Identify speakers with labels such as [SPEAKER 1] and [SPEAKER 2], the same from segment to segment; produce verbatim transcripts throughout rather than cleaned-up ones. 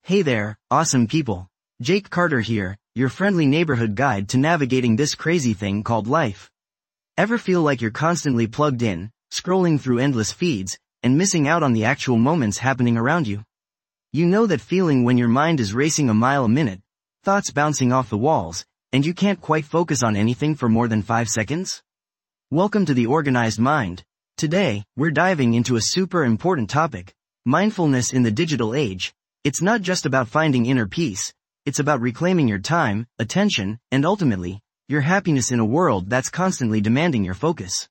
[SPEAKER 1] Hey there, awesome people. Jake Carter here, your friendly neighborhood guide to navigating this crazy thing called life. Ever feel like you're constantly plugged in, scrolling through endless feeds, and missing out on the actual moments happening around you? You know that feeling when your mind is racing a mile a minute, thoughts bouncing off the walls, and you can't quite focus on anything for more than five seconds? Welcome to the Organized Mind. Today, we're diving into a super important topic, mindfulness in the digital age. It's not just about finding inner peace, it's about reclaiming your time, attention, and ultimately, your happiness in a world that's constantly demanding your focus.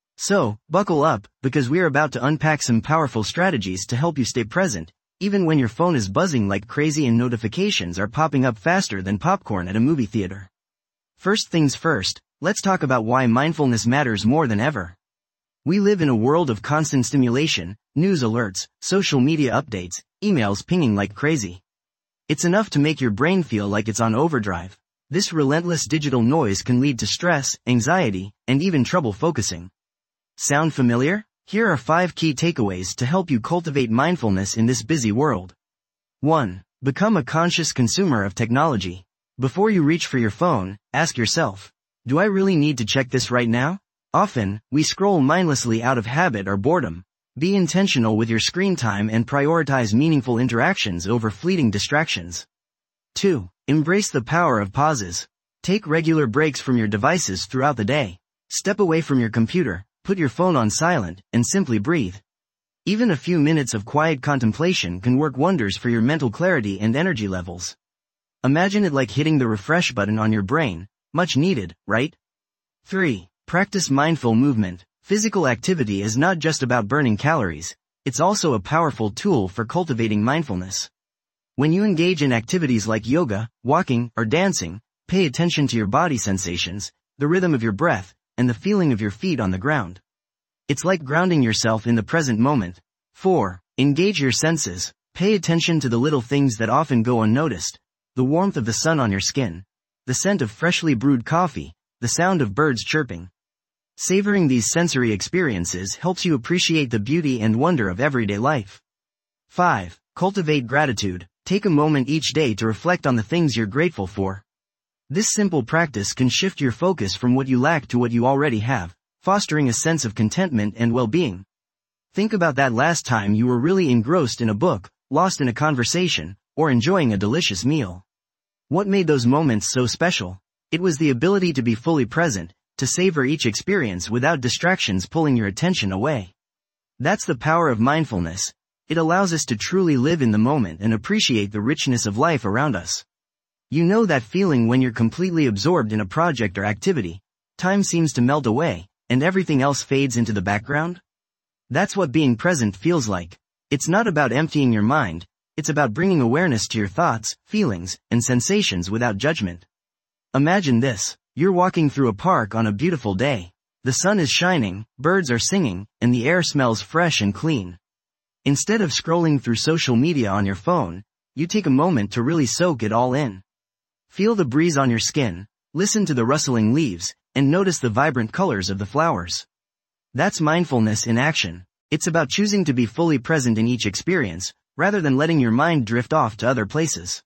[SPEAKER 1] So, buckle up, because we're about to unpack some powerful strategies to help you stay present, even when your phone is buzzing like crazy and notifications are popping up faster than popcorn at a movie theater. First things first, let's talk about why mindfulness matters more than ever. We live in a world of constant stimulation, news alerts, social media updates, emails pinging like crazy. It's enough to make your brain feel like it's on overdrive. This relentless digital noise can lead to stress, anxiety, and even trouble focusing. Sound familiar? Here are five key takeaways to help you cultivate mindfulness in this busy world. one. Become a conscious consumer of technology. Before you reach for your phone, ask yourself, do I really need to check this right now? Often, we scroll mindlessly out of habit or boredom. Be intentional with your screen time and prioritize meaningful interactions over fleeting distractions. two. Embrace the power of pauses. Take regular breaks from your devices throughout the day. Step away from your computer, put your phone on silent, and simply breathe. Even a few minutes of quiet contemplation can work wonders for your mental clarity and energy levels. Imagine it like hitting the refresh button on your brain, much needed, right? three. Practice mindful movement. Physical activity is not just about burning calories, it's also a powerful tool for cultivating mindfulness. When you engage in activities like yoga, walking, or dancing, pay attention to your body sensations, the rhythm of your breath, and the feeling of your feet on the ground. It's like grounding yourself in the present moment. four. Engage your senses. Pay attention to the little things that often go unnoticed. The warmth of the sun on your skin, the scent of freshly brewed coffee, the sound of birds chirping. Savoring these sensory experiences helps you appreciate the beauty and wonder of everyday life. five. Cultivate gratitude. Take a moment each day to reflect on the things you're grateful for. This simple practice can shift your focus from what you lack to what you already have, fostering a sense of contentment and well-being. Think about that last time you were really engrossed in a book, lost in a conversation, or enjoying a delicious meal. What made those moments so special? It was the ability to be fully present, to savor each experience without distractions pulling your attention away. That's the power of mindfulness. It allows us to truly live in the moment and appreciate the richness of life around us. You know that feeling when you're completely absorbed in a project or activity, time seems to melt away, and everything else fades into the background? That's what being present feels like. It's not about emptying your mind, it's about bringing awareness to your thoughts, feelings, and sensations without judgment. Imagine this. You're walking through a park on a beautiful day. The sun is shining, birds are singing, and the air smells fresh and clean. Instead of scrolling through social media on your phone, you take a moment to really soak it all in. Feel the breeze on your skin, listen to the rustling leaves, and notice the vibrant colors of the flowers. That's mindfulness in action. It's about choosing to be fully present in each experience, rather than letting your mind drift off to other places.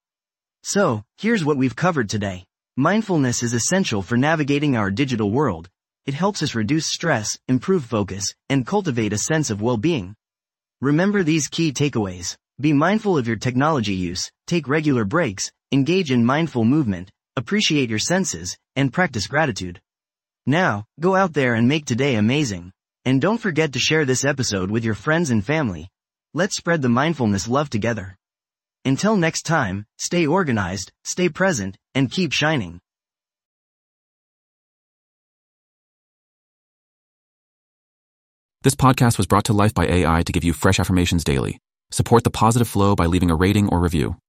[SPEAKER 1] So, here's what we've covered today. Mindfulness is essential for navigating our digital world. It helps us reduce stress, improve focus, and cultivate a sense of well-being. Remember these key takeaways. Be mindful of your technology use, take regular breaks, engage in mindful movement, appreciate your senses, and practice gratitude. Now, go out there and make today amazing. And don't forget to share this episode with your friends and family. Let's spread the mindfulness love together. Until next time, stay organized, stay present, and keep shining.
[SPEAKER 2] This podcast was brought to life by A I to give you fresh affirmations daily. Support the positive flow by leaving a rating or review.